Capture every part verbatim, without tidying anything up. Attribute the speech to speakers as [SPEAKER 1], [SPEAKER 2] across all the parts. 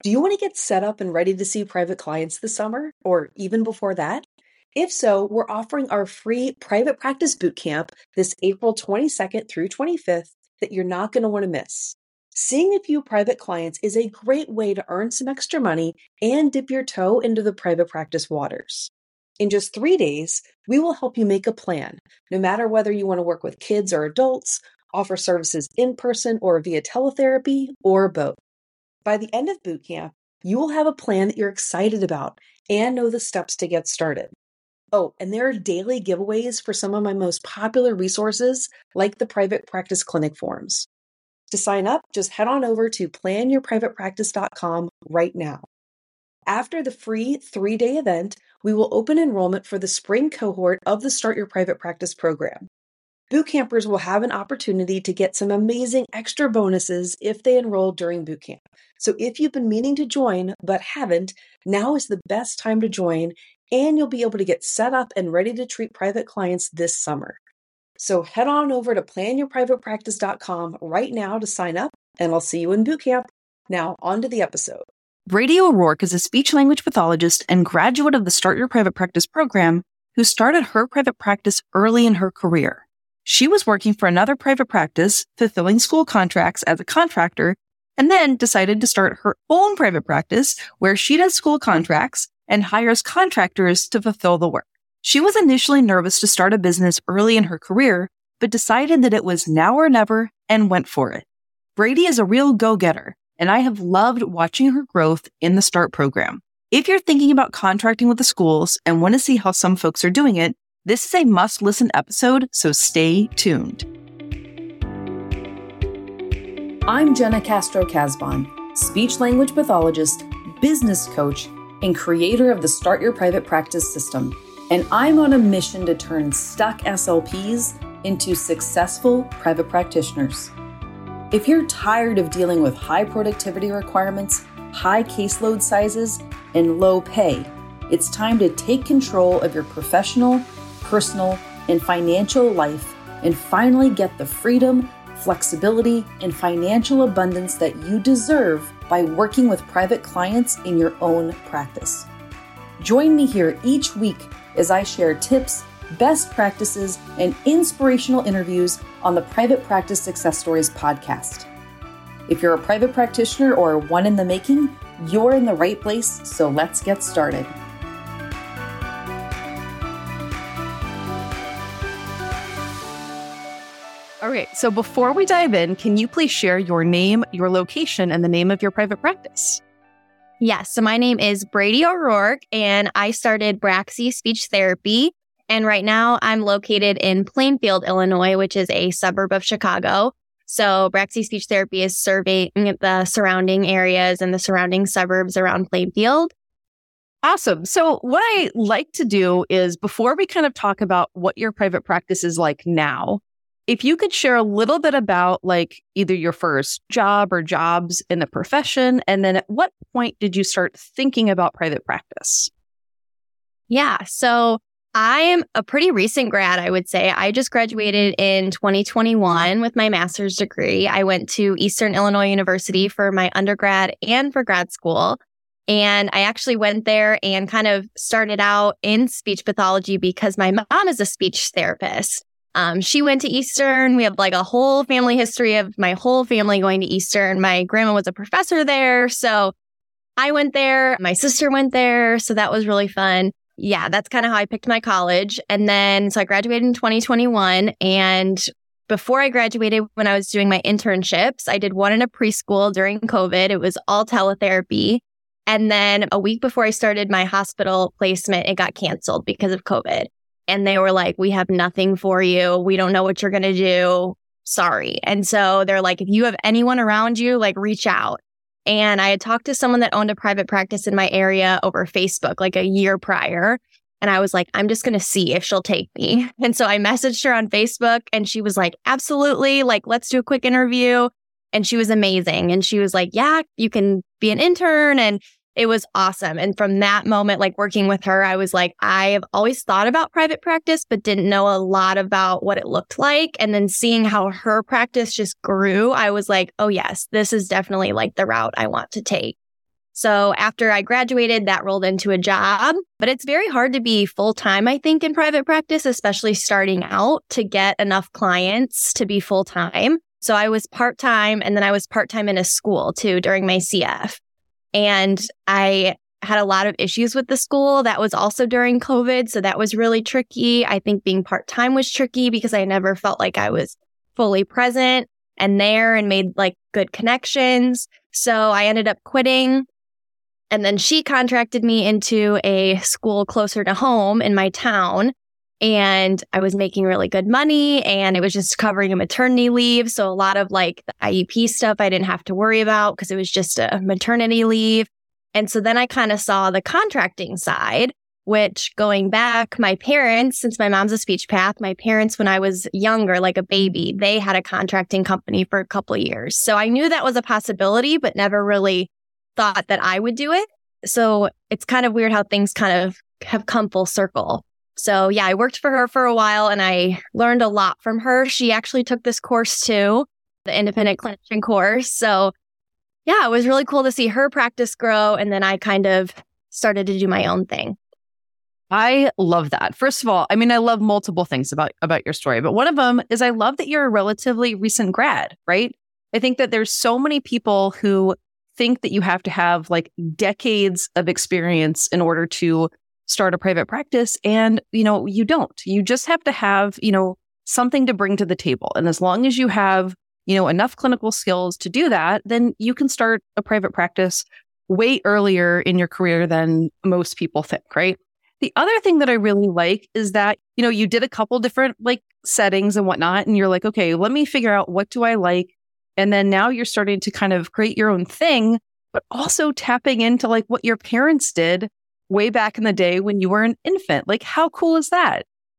[SPEAKER 1] Do you want to get set up and ready to see private clients this summer, or even before that? If so, we're offering our free private practice bootcamp this April twenty-second through twenty-fifth that you're not going to want to miss. Seeing a few private clients is a great way to earn some extra money and dip your toe into the private practice waters. In just three days, we will help you make a plan, no matter whether you want to work with kids or adults, offer services in person or via teletherapy, or both. By the end of bootcamp, you will have a plan that you're excited about and know the steps to get started. Oh, and there are daily giveaways for some of my most popular resources, like the private practice clinic forms. To sign up, just head on over to plan your private practice dot com right now. After the free three-day event, we will open enrollment for the spring cohort of the Start Your Private Practice program. Bootcampers will have an opportunity to get some amazing extra bonuses if they enroll during bootcamp. So if you've been meaning to join but haven't, now is the best time to join, and you'll be able to get set up and ready to treat private clients this summer. So head on over to plan your private practice dot com right now to sign up, and I'll see you in bootcamp. Now, on to the episode.
[SPEAKER 2] Brady O'Rourke is a speech-language pathologist and graduate of the Start Your Private Practice program who started her private practice early in her career. She was working for another private practice, fulfilling school contracts as a contractor, and then decided to start her own private practice where she does school contracts and hires contractors to fulfill the work. She was initially nervous to start a business early in her career, but decided that it was now or never and went for it. Brady is a real go-getter, and I have loved watching her growth in the START program. If you're thinking about contracting with the schools and want to see how some folks are doing it, this is a must-listen episode, so stay tuned. I'm Jenna Castro-Casbon, speech-language pathologist, business coach, and creator of the Start Your Private Practice system. And I'm on a mission to turn stuck S L Ps into successful private practitioners. If you're tired of dealing with high productivity requirements, high caseload sizes, and low pay, it's time to take control of your professional, personal, and financial life and finally get the freedom, flexibility, and financial abundance that you deserve by working with private clients in your own practice. Join me here each week as I share tips, best practices, and inspirational interviews on the Private Practice Success Stories podcast. If you're a private practitioner or one in the making, you're in the right place, so let's get started. All right, so before we dive in, can you please share your name, your location, and the name of your private practice?
[SPEAKER 3] Yes, so my name is Brady O'Rourke, and I started Braxy Speech Therapy. And right now I'm located in Plainfield, Illinois, which is a suburb of Chicago. So Braxy Speech Therapy is serving the surrounding areas and the surrounding suburbs around Plainfield.
[SPEAKER 2] Awesome. So what I like to do is, before we kind of talk about what your private practice is like now, if you could share a little bit about like either your first job or jobs in the profession, and then at what point did you start thinking about private practice?
[SPEAKER 3] Yeah, so I am a pretty recent grad, I would say. I just graduated in twenty twenty-one with my master's degree. I went to Eastern Illinois University for my undergrad and for grad school. And I actually went there and kind of started out in speech pathology because my mom is a speech therapist. Um, she went to Eastern. We have like a whole family history of my whole family going to Eastern. My grandma was a professor there. So I went there. My sister went there. So that was really fun. Yeah, that's kind of how I picked my college. And then, so I graduated in twenty twenty-one. And before I graduated, when I was doing my internships, I did one in a preschool during COVID. It was all teletherapy. And then a week before I started my hospital placement, it got canceled because of COVID. And they were like, we have nothing for you. We don't know what you're going to do. Sorry. And so they're like, if you have anyone around you, like reach out. And I had talked to someone that owned a private practice in my area over Facebook like a year prior. And I was like, I'm just going to see if she'll take me. And so I messaged her on Facebook and she was like, absolutely. Like, let's do a quick interview. And she was amazing. And she was like, yeah, you can be an intern. And it was awesome. And from that moment, like working with her, I was like, I've always thought about private practice, but didn't know a lot about what it looked like. And then seeing how her practice just grew, I was like, oh yes, this is definitely like the route I want to take. So after I graduated, that rolled into a job. But it's very hard to be full-time, I think, in private practice, especially starting out, to get enough clients to be full-time. So I was part-time, and then I was part-time in a school too during my C F. And I had a lot of issues with the school. That was also during COVID. So that was really tricky. I think being part-time was tricky because I never felt like I was fully present and there and made like good connections. So I ended up quitting. And then she contracted me into a school closer to home in my town. And I was making really good money, and it was just covering a maternity leave. So a lot of like the I E P stuff I didn't have to worry about because it was just a maternity leave. And so then I kind of saw the contracting side, which going back, my parents, since my mom's a speech path, my parents, when I was younger, like a baby, they had a contracting company for a couple of years. So I knew that was a possibility, but never really thought that I would do it. So it's kind of weird how things kind of have come full circle. So yeah, I worked for her for a while and I learned a lot from her. She actually took this course too, the independent clinician course. So yeah, it was really cool to see her practice grow. And then I kind of started to do my own thing.
[SPEAKER 4] I love that. First of all, I mean, I love multiple things about, about your story, but one of them is I love that you're a relatively recent grad, right? I think that there's so many people who think that you have to have like decades of experience in order to start a private practice. And, you know, you don't. You just have to have, you know, something to bring to the table. And as long as you have, you know, enough clinical skills to do that, then you can start a private practice way earlier in your career than most people think, right? The other thing that I really like is that, you know, you did a couple different like settings and whatnot, and you're like, okay, let me figure out what do I like. And then now you're starting to kind of create your own thing, but also tapping into like what your parents did way back in the day when you were an infant. Like, how cool is that?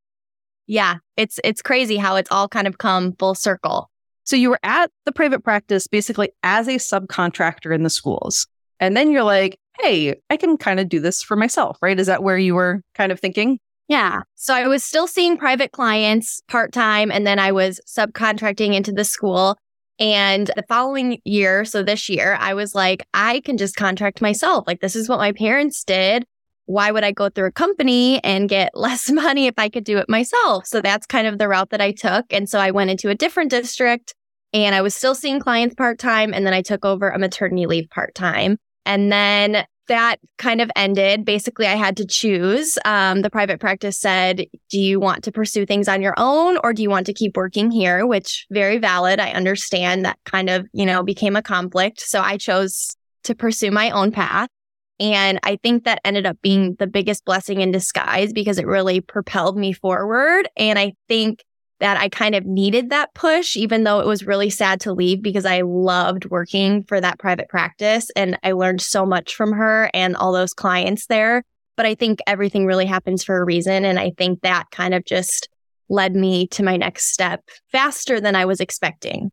[SPEAKER 3] Yeah, it's it's crazy how it's all kind of come full circle.
[SPEAKER 4] So you were at the private practice basically as a subcontractor in the schools. And then you're like, hey, I can kind of do this for myself, right? Is that where you were kind of thinking?
[SPEAKER 3] Yeah. So I was still seeing private clients part-time, and then I was subcontracting into the school. And the following year, so this year, I was like, I can just contract myself. Like, this is what my parents did. Why would I go through a company and get less money if I could do it myself? So that's kind of the route that I took. And so I went into a different district, and I was still seeing clients part-time. And then I took over a maternity leave part-time. And then that kind of ended. Basically, I had to choose. Um, the private practice said, do you want to pursue things on your own, or do you want to keep working here? Which, very valid. I understand that kind of, you know, became a conflict. So I chose to pursue my own path. And I think that ended up being the biggest blessing in disguise because it really propelled me forward. And I think that I kind of needed that push, even though it was really sad to leave because I loved working for that private practice and I learned so much from her and all those clients there. But I think everything really happens for a reason. And I think that kind of just led me to my next step faster than I was expecting.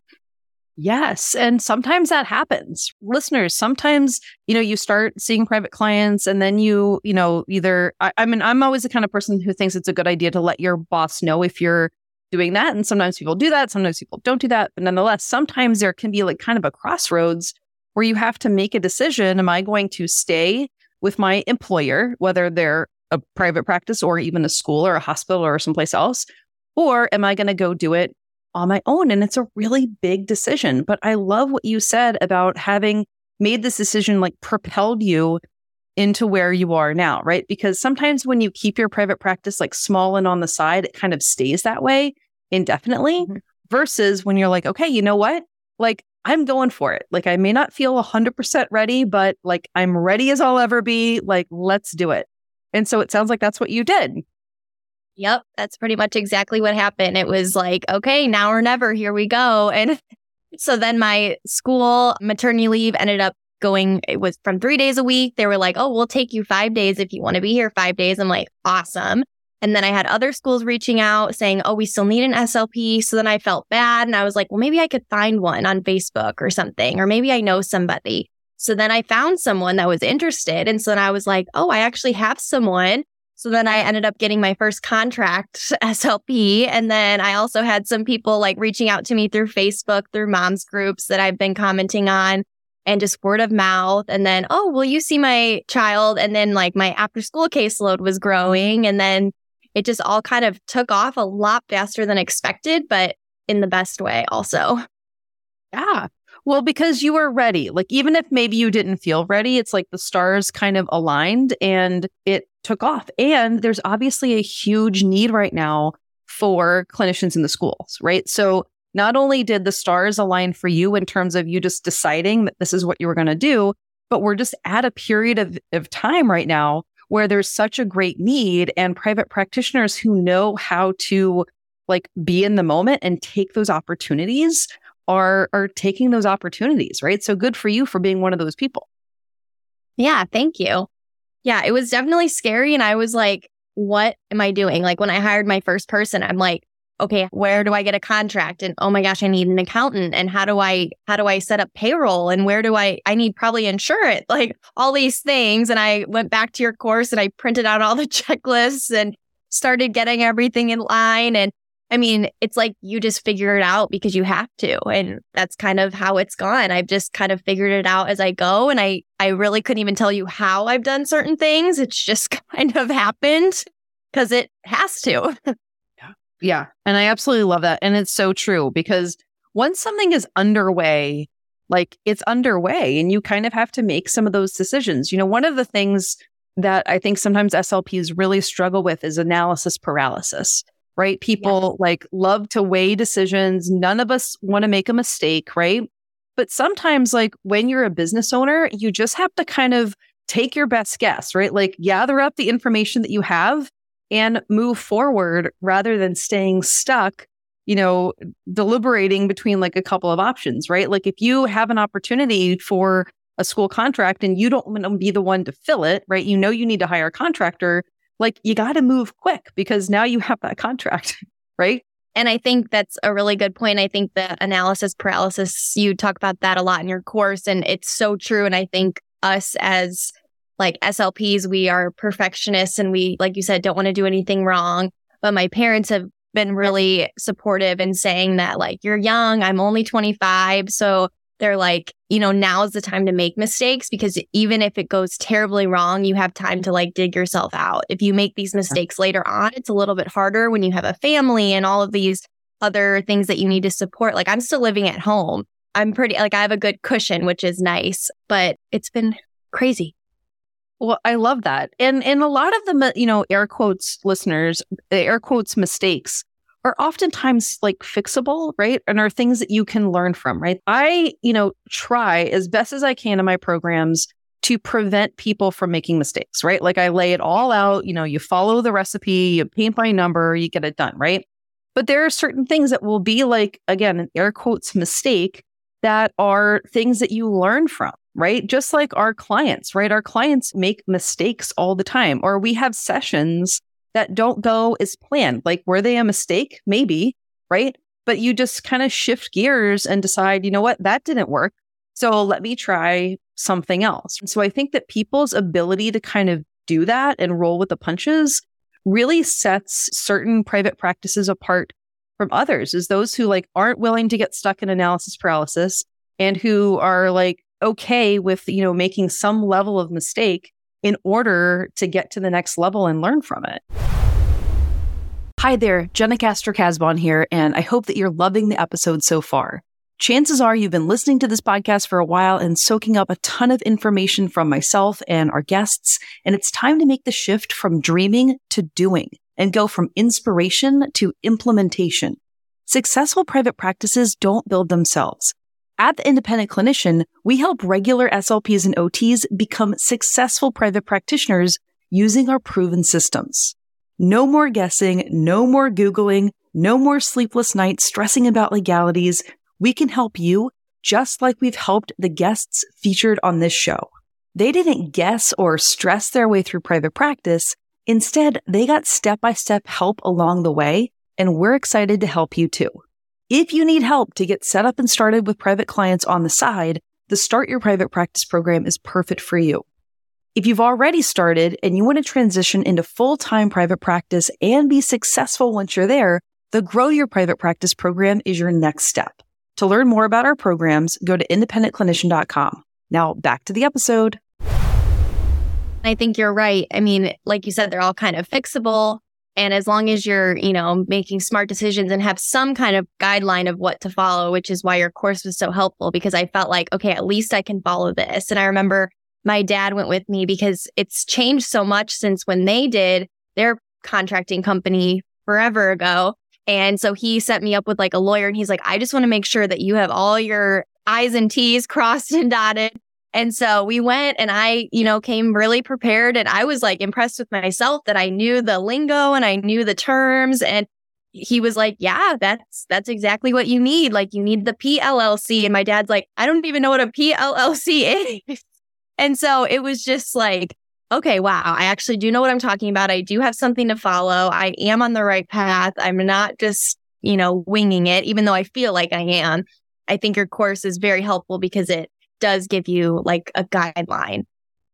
[SPEAKER 4] Yes. And sometimes that happens. Listeners, sometimes, you know, you start seeing private clients and then you, you know, either, I, I mean, I'm always the kind of person who thinks it's a good idea to let your boss know if you're doing that. And sometimes people do that. Sometimes people don't do that. But nonetheless, sometimes there can be like kind of a crossroads where you have to make a decision. Am I going to stay with my employer, whether they're a private practice or even a school or a hospital or someplace else, or am I going to go do it on my own? And it's a really big decision. But I love what you said about having made this decision, like propelled you into where you are now, right? Because sometimes when you keep your private practice like small and on the side, it kind of stays that way indefinitely, mm-hmm. versus when you're like, okay, you know what? Like, I'm going for it. Like, I may not feel one hundred percent ready, but like, I'm ready as I'll ever be. Like, let's do it. And so it sounds like that's what you did.
[SPEAKER 3] Yep, that's pretty much exactly what happened. It was like, okay, now or never, here we go. And so then my school maternity leave ended up going, it was from three days a week. They were like, oh, we'll take you five days if you want to be here five days. I'm like, awesome. And then I had other schools reaching out saying, oh, we still need an S L P. So then I felt bad. And I was like, well, maybe I could find one on Facebook or something, or maybe I know somebody. So then I found someone that was interested. And so then I was like, oh, I actually have someone. So then I ended up getting my first contract S L P. And then I also had some people like reaching out to me through Facebook, through moms groups that I've been commenting on. and just word of mouth. And then, oh, will you see my child? And then like my after school caseload was growing. And then it just all kind of took off a lot faster than expected, but in the best way also.
[SPEAKER 4] Yeah. Well, because you were ready. Like, even if maybe you didn't feel ready, it's like the stars kind of aligned and it took off. And there's obviously a huge need right now for clinicians in the schools, right? So not only did the stars align for you in terms of you just deciding that this is what you were going to do, but we're just at a period of, of time right now where there's such a great need, and private practitioners who know how to like be in the moment and take those opportunities are are taking those opportunities, right? So good for you for being one of those people.
[SPEAKER 3] Yeah, thank you. Yeah, it was definitely scary. And I was like, what am I doing? Like when I hired my first person, I'm like, okay, where do I get a contract? And oh my gosh, I need an accountant. And how do I, how do I set up payroll? And where do I, I need probably insurance, like all these things. And I went back to your course and I printed out all the checklists and started getting everything in line. And I mean, it's like you just figure it out because you have to. And that's kind of how it's gone. I've just kind of figured it out as I go. And I, I really couldn't even tell you how I've done certain things. It's just kind of happened because it has to.
[SPEAKER 4] Yeah. And I absolutely love that. And it's so true because once something is underway, like it's underway and you kind of have to make some of those decisions. You know, one of the things that I think sometimes S L Ps really struggle with is analysis paralysis, right? People yeah. like love to weigh decisions. None of us want to make a mistake, right? But sometimes like when you're a business owner, you just have to kind of take your best guess, right? Like gather up the information that you have and move forward rather than staying stuck, you know, deliberating between like a couple of options, right? Like if you have an opportunity for a school contract and you don't want to be the one to fill it, right? You know, you need to hire a contractor, like you got to move quick because now you have that contract, right?
[SPEAKER 3] And I think that's a really good point. I think the analysis paralysis, you talk about that a lot in your course, and it's so true. And I think us as like S L Ps, we are perfectionists and we, like you said, don't want to do anything wrong. But my parents have been really supportive in saying that like, you're young, I'm only twenty-five. So they're like, you know, now's the time to make mistakes because even if it goes terribly wrong, you have time to like dig yourself out. If you make these mistakes later on, it's a little bit harder when you have a family and all of these other things that you need to support. Like I'm still living at home. I'm pretty, like I have a good cushion, which is nice, but it's been crazy.
[SPEAKER 4] Well, I love that. And and a lot of the, you know, air quotes listeners, air quotes mistakes are oftentimes like fixable, right? And are things that you can learn from, right? I, you know, try as best as I can in my programs to prevent people from making mistakes, right? Like I lay it all out, you know, you follow the recipe, you paint by number, you get it done, right? But there are certain things that will be like, again, an air quotes mistake that are things that you learn from. Right? Just like our clients, right? Our clients make mistakes all the time, or we have sessions that don't go as planned. Like, were they a mistake? Maybe, right? But you just kind of shift gears and decide, you know what, that didn't work. So let me try something else. So I think that people's ability to kind of do that and roll with the punches really sets certain private practices apart from others, is those who like aren't willing to get stuck in analysis paralysis and who are like, okay with, you know, making some level of mistake in order to get to the next level and learn from it. Hi there, Jenna Castro-Casbon here, and I hope that you're loving the episode so far. Chances are you've been listening to this podcast for a while and soaking up a ton of information from myself and our guests, and it's time to make the shift from dreaming to doing and go from inspiration to implementation. Successful private practices don't build themselves. At The Independent Clinician, we help regular S L Ps and O Ts become successful private practitioners using our proven systems. No more guessing, no more Googling, no more sleepless nights stressing about legalities. We can help you just like we've helped the guests featured on this show. They didn't guess or stress their way through private practice. Instead, they got step-by-step help along the way, and we're excited to help you too. If you need help to get set up and started with private clients on the side, the Start Your Private Practice program is perfect for you. If you've already started and you want to transition into full-time private practice and be successful once you're there, the Grow Your Private Practice program is your next step. To learn more about our programs, go to independent clinician dot com. Now back to the episode.
[SPEAKER 3] I think you're right. I mean, like you said, they're all kind of fixable. And as long as you're, you know, making smart decisions and have some kind of guideline of what to follow, which is why your course was so helpful, because I felt like, okay, at least I can follow this. And I remember my dad went with me because it's changed so much since when they did their contracting company forever ago. And so he set me up with like a lawyer, and he's like, I just want to make sure that you have all your I's and T's crossed and dotted. And so we went, and I, you know, came really prepared, and I was like impressed with myself that I knew the lingo and I knew the terms. And he was like, yeah, that's, that's exactly what you need. Like, you need the P L L C. And my dad's like, I don't even know what a P L L C is. And so it was just like, okay, wow, I actually do know what I'm talking about. I do have something to follow. I am on the right path. I'm not just, you know, winging it, even though I feel like I am. I think your course is very helpful because it does give you like a guideline.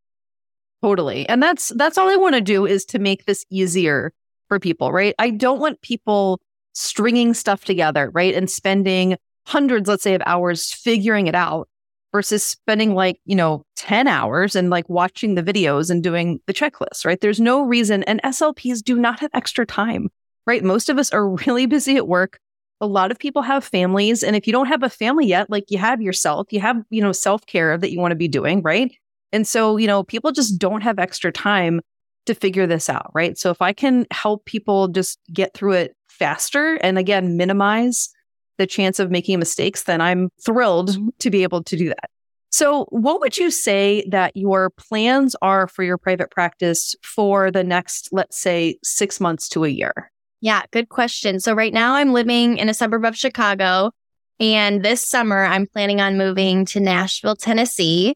[SPEAKER 4] Totally. And that's that's all I want to do, is to make this easier for people, right? I don't want people stringing stuff together, right? And spending hundreds, let's say, of hours figuring it out versus spending like, you know, ten hours and like watching the videos and doing the checklist, right? There's no reason. And S L Ps do not have extra time, right? Most of us are really busy at work. A lot of people have families. And if you don't have a family yet, like you have yourself, you have, you know, self-care that you want to be doing, right? And so, you know, people just don't have extra time to figure this out, right? So if I can help people just get through it faster and again, minimize the chance of making mistakes, then I'm thrilled to be able to do that. So what would you say that your plans are for your private practice for the next, let's say, six months to a year?
[SPEAKER 3] Yeah, good question. So right now I'm living in a suburb of Chicago, and this summer I'm planning on moving to Nashville, Tennessee.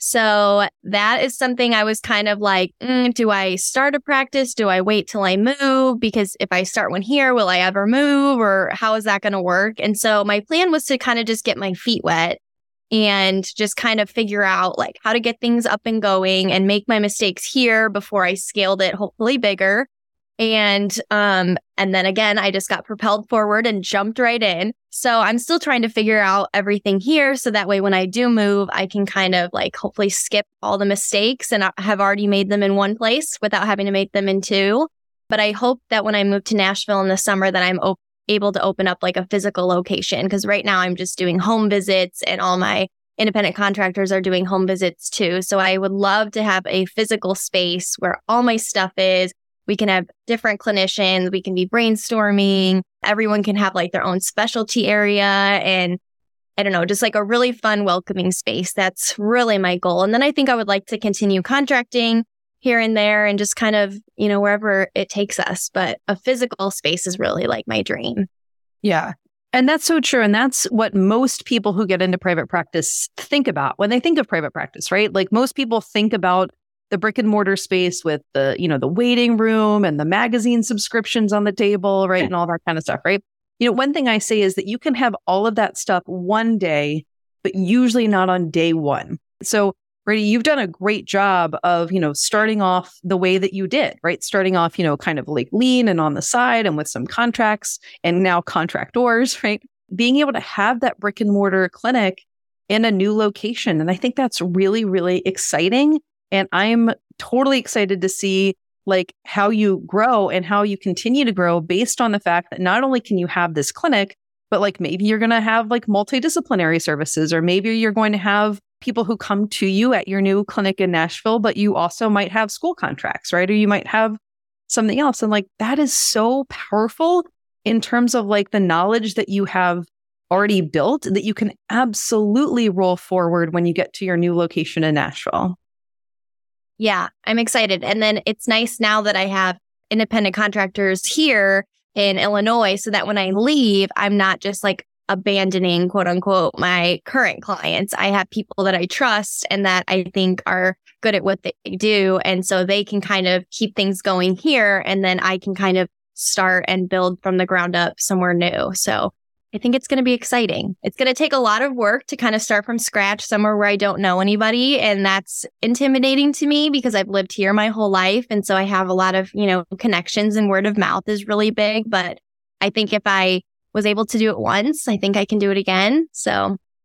[SPEAKER 3] So that is something I was kind of like, mm, do I start a practice? Do I wait till I move? Because if I start one here, will I ever move? Or how is that going to work? And so my plan was to kind of just get my feet wet and just kind of figure out like how to get things up and going and make my mistakes here before I scaled it, hopefully bigger. And, um, and then again, I just got propelled forward and jumped right in. So I'm still trying to figure out everything here. So that way, when I do move, I can kind of like hopefully skip all the mistakes and I have already made them in one place without having to make them in two. But I hope that when I move to Nashville in the summer, that I'm op- able to open up like a physical location. Because right now I'm just doing home visits, and all my independent contractors are doing home visits too. So I would love to have a physical space where all my stuff is. We can have different clinicians. We can be brainstorming. Everyone can have like their own specialty area. And I don't know, just like a really fun, welcoming space. That's really my goal. And then I think I would like to continue contracting here and there and just kind of, you know, wherever it takes us. But a physical space is really like my dream.
[SPEAKER 4] Yeah. And that's so true. And that's what most people who get into private practice think about when they think of private practice, right? Like most people think about the brick and mortar space with the, you know, the waiting room and the magazine subscriptions on the table, right? And all that kind of stuff, right? You know, one thing I say is that you can have all of that stuff one day, but usually not on day one. So, Brady, you've done a great job of, you know, starting off the way that you did, right? Starting off, you know, kind of like lean and on the side and with some contracts and now contractors, right? Being able to have that brick and mortar clinic in a new location. And I think that's really, really exciting. And I'm totally excited to see like how you grow and how you continue to grow based on the fact that not only can you have this clinic, but like maybe you're going to have like multidisciplinary services, or maybe you're going to have people who come to you at your new clinic in Nashville, but you also might have school contracts, right? Or you might have something else. And like that is so powerful in terms of like the knowledge that you have already built that you can absolutely roll forward when you get to your new location in Nashville.
[SPEAKER 3] Yeah, I'm excited. And then it's nice now that I have independent contractors here in Illinois so that when I leave, I'm not just like abandoning, quote unquote, my current clients. I have people that I trust and that I think are good at what they do. And so they can kind of keep things going here. And then I can kind of start and build from the ground up somewhere new. So I think it's going to be exciting. It's going to take a lot of work to kind of start from scratch somewhere where I don't know anybody. And that's intimidating to me because I've lived here my whole life. And so I have a lot of, you know, connections, and word of mouth is really big. But I think if I was able to do it once, I think I can do it again. So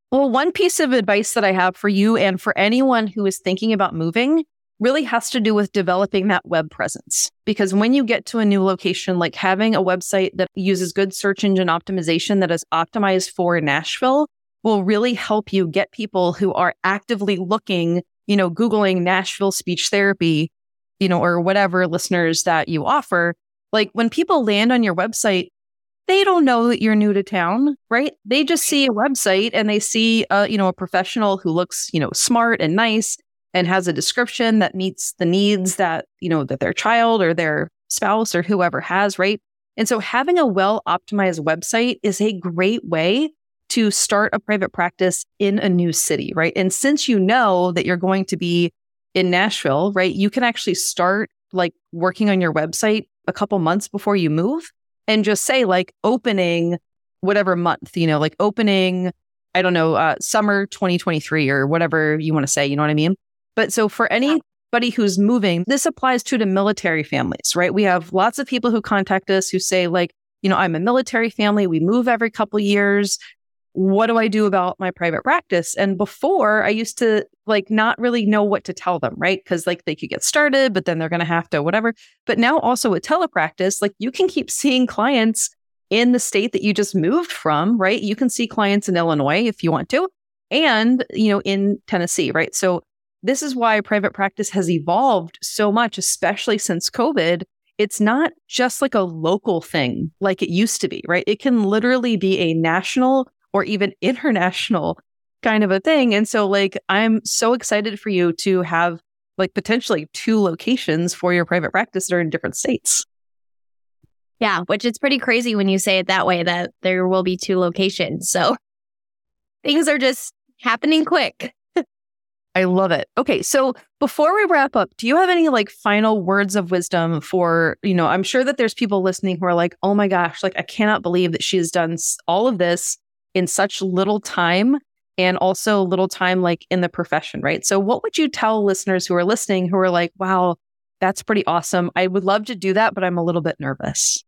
[SPEAKER 4] Well, one piece of advice that I have for you and for anyone who is thinking about moving really has to do with developing that web presence. Because when you get to a new location, like having a website that uses good search engine optimization that is optimized for Nashville will really help you get people who are actively looking, you know, Googling Nashville speech therapy, you know, or whatever listeners that you offer. Like when people land on your website, they don't know that you're new to town, right? They just see a website and they see, a, you know, a professional who looks, you know, smart and nice and has a description that meets the needs that, you know, that their child or their spouse or whoever has, right? And so having a well-optimized website is a great way to start a private practice in a new city, right? And since you know that you're going to be in Nashville, right, you can actually start like working on your website a couple months before you move. And just say like opening whatever month, you know, like opening, I don't know, uh, summer twenty twenty-three or whatever you want to say, you know what I mean? But so for anybody who's moving, this applies to the military families, right? We have lots of people who contact us who say like, you know, I'm a military family. We move every couple years. What do I do about my private practice? And before I used to like not really know what to tell them, right? Because like they could get started, but then they're going to have to whatever. But now also with telepractice, like you can keep seeing clients in the state that you just moved from, right? You can see clients in Illinois if you want to, and, you know, in Tennessee, right? So this is why private practice has evolved so much, especially since COVID. It's not just like a local thing like it used to be, right? It can literally be a national or even international kind of a thing. And so like, I'm so excited for you to have like potentially two locations for your private practice that are in different states.
[SPEAKER 3] Yeah, which is pretty crazy when you say it that way, that there will be two locations. So things are just happening quick.
[SPEAKER 4] I love it. Okay. So before we wrap up, do you have any like final words of wisdom for, you know, I'm sure that there's people listening who are like, oh my gosh, like I cannot believe that she has done all of this in such little time and also little time like in the profession, right? So what would you tell listeners who are listening who are like, wow, that's pretty awesome. I would love to do that, but I'm a little bit nervous.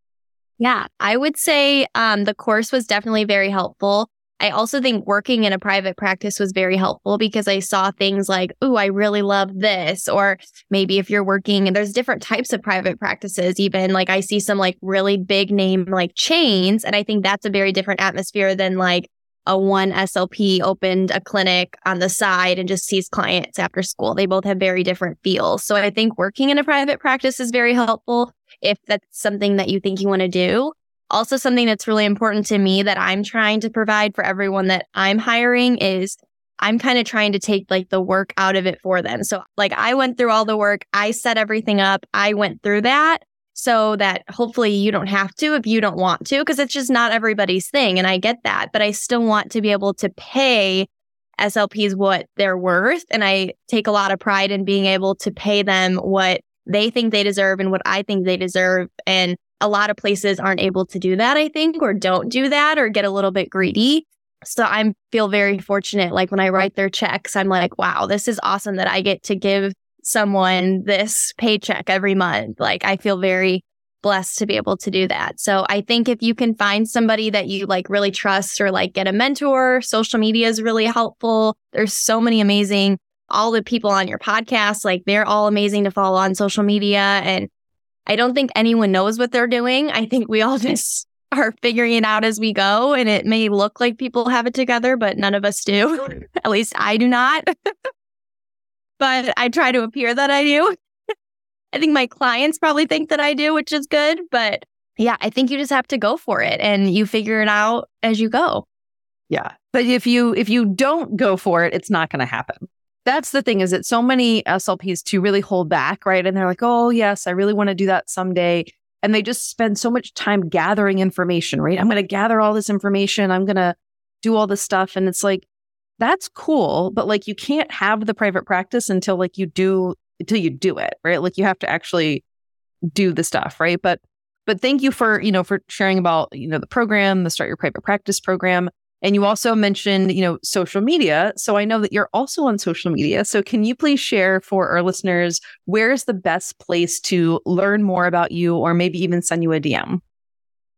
[SPEAKER 3] Yeah, I would say um, the course was definitely very helpful. I also think working in a private practice was very helpful because I saw things like, ooh, I really love this. Or maybe if you're working, and there's different types of private practices, even like I see some like really big name like chains. And I think that's a very different atmosphere than like a one S L P opened a clinic on the side and just sees clients after school. They both have very different feels. So I think working in a private practice is very helpful if that's something that you think you want to do. Also, something that's really important to me that I'm trying to provide for everyone that I'm hiring is I'm kind of trying to take like the work out of it for them. So like I went through all the work, I set everything up, I went through that so that hopefully you don't have to if you don't want to, because it's just not everybody's thing. And I get that, but I still want to be able to pay S L Ps what they're worth. And I take a lot of pride in being able to pay them what they think they deserve and what I think they deserve. And a lot of places aren't able to do that, I think, or don't do that or get a little bit greedy. So I feel very fortunate. Like when I write their checks, I'm like, wow, this is awesome that I get to give someone this paycheck every month. Like I feel very blessed to be able to do that. So I think if you can find somebody that you like really trust or like get a mentor, social media is really helpful. There's so many amazing, all the people on your podcast, like they're all amazing to follow on social media. And I don't think anyone knows what they're doing. I think we all just are figuring it out as we go. And it may look like people have it together, but none of us do. At least I do not. But I try to appear that I do. I think my clients probably think that I do, which is good. But yeah, I think you just have to go for it and you figure it out as you go.
[SPEAKER 4] Yeah. But if you if you don't go for it, it's not going to happen. That's the thing, is that so many S L Ps to really hold back, right? And they're like, oh, yes, I really want to do that someday. And they just spend so much time gathering information, right? I'm going to gather all this information. I'm going to do all this stuff. And it's like, that's cool. But like, you can't have the private practice until like you do, until you do it, right? Like you have to actually do the stuff, right? But, but thank you for, you know, for sharing about, you know, the program, the Start Your Private Practice program. And you also mentioned, you know, social media. So I know that you're also on social media. So can you please share for our listeners, where is the best place to learn more about you or maybe even send you a D M?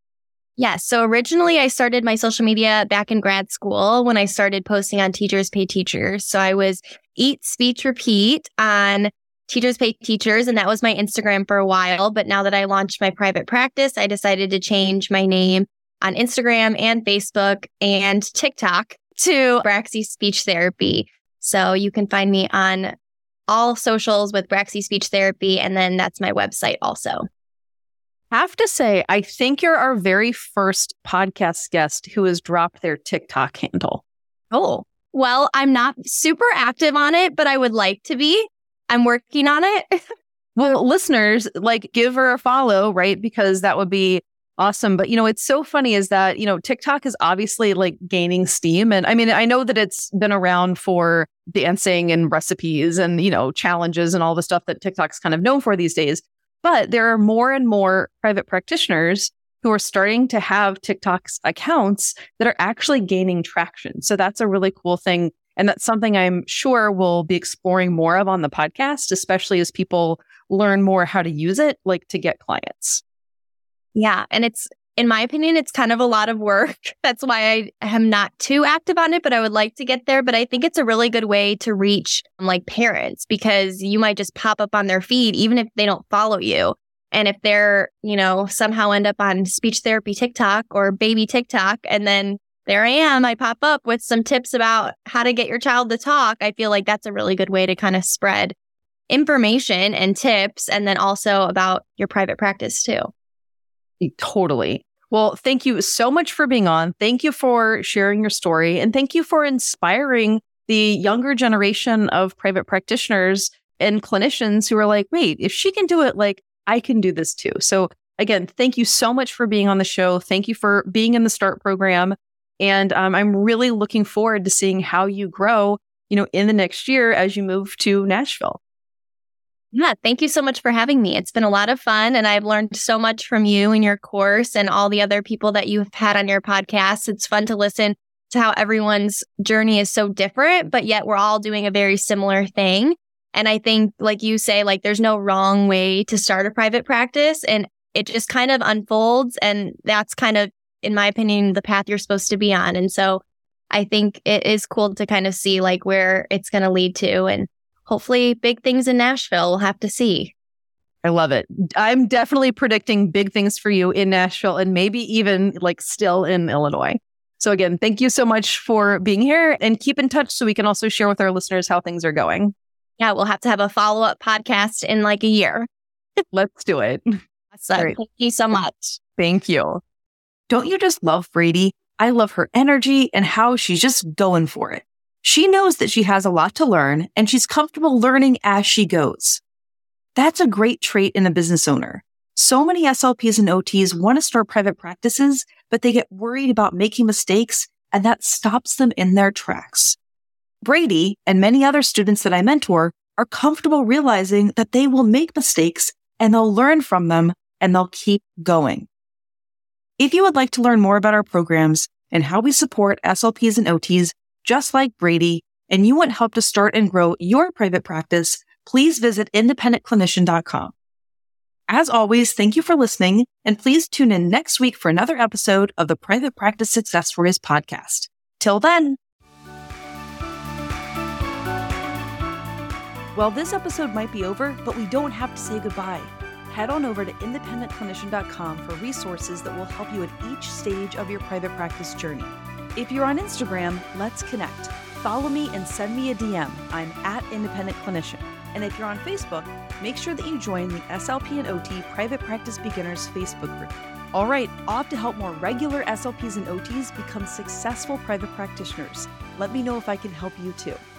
[SPEAKER 3] Yes. So originally I started my social media back in grad school when I started posting on Teachers Pay Teachers. So I was Eat, Speech, Repeat on Teachers Pay Teachers, and that was my Instagram for a while. But now that I launched my private practice, I decided to change my name on Instagram and Facebook and TikTok to Braxy Speech Therapy. So you can find me on all socials with Braxy Speech Therapy, and then that's my website also.
[SPEAKER 4] Have to say, I think you're our very first podcast guest who has dropped their TikTok handle.
[SPEAKER 3] Oh, well, I'm not super active on it, but I would like to be. I'm working on it.
[SPEAKER 4] Well, listeners, like, give her a follow, right? Because that would be awesome. But, you know, it's so funny is that, you know, TikTok is obviously like gaining steam. And I mean, I know that it's been around for dancing and recipes and, you know, challenges and all the stuff that TikTok's kind of known for these days. But there are more and more private practitioners who are starting to have TikTok's accounts that are actually gaining traction. So that's a really cool thing. And that's something I'm sure we'll be exploring more of on the podcast, especially as people learn more how to use it, like to get clients.
[SPEAKER 3] Yeah. And it's, in my opinion, it's kind of a lot of work. That's why I am not too active on it, but I would like to get there. But I think it's a really good way to reach like parents, because you might just pop up on their feed, even if they don't follow you. And if they're, you know, somehow end up on speech therapy TikTok or baby TikTok, and then there I am, I pop up with some tips about how to get your child to talk. I feel like that's a really good way to kind of spread information and tips, and then also about your private practice too.
[SPEAKER 4] Totally. Well, thank you so much for being on. Thank you for sharing your story. And thank you for inspiring the younger generation of private practitioners and clinicians who are like, wait, if she can do it, like I can do this too. So again, thank you so much for being on the show. Thank you for being in the START program. And um, I'm really looking forward to seeing how you grow, you know, in the next year as you move to Nashville.
[SPEAKER 3] Yeah, thank you so much for having me. It's been a lot of fun, and I've learned so much from you and your course and all the other people that you've had on your podcast. It's fun to listen to how everyone's journey is so different, but yet we're all doing a very similar thing. And I think, like you say, like there's no wrong way to start a private practice, and it just kind of unfolds. And that's kind of, in my opinion, the path you're supposed to be on. And so I think it is cool to kind of see like where it's going to lead to, and hopefully big things in Nashville. We'll have to see.
[SPEAKER 4] I love it. I'm definitely predicting big things for you in Nashville, and maybe even like still in Illinois. So again, thank you so much for being here, and keep in touch so we can also share with our listeners how things are going.
[SPEAKER 3] Yeah, we'll have to have a follow-up podcast in like a year.
[SPEAKER 4] Let's do it.
[SPEAKER 3] Awesome. Right. Thank you so much.
[SPEAKER 4] Thank you. Don't you just love Brady? I love her energy and how she's just going for it. She knows that she has a lot to learn, and she's comfortable learning as she goes. That's a great trait in a business owner. So many S L Ps and O Ts want to start private practices, but they get worried about making mistakes, and that stops them in their tracks. Brady and many other students that I mentor are comfortable realizing that they will make mistakes, and they'll learn from them, and they'll keep going. If you would like to learn more about our programs and how we support S L Ps and O Ts just like Brady, and you want help to start and grow your private practice, please visit independent clinician dot com. As always, thank you for listening, and please tune in next week for another episode of the Private Practice Success Stories podcast. Till then. Well, this episode might be over, but we don't have to say goodbye. Head on over to independent clinician dot com for resources that will help you at each stage of your private practice journey. If you're on Instagram, let's connect. Follow me and send me a D M. I'm at Independent Clinician. And if you're on Facebook, make sure that you join the S L P and O T Private Practice Beginners Facebook group. All right, off to help more regular S L Ps and O Ts become successful private practitioners. Let me know if I can help you too.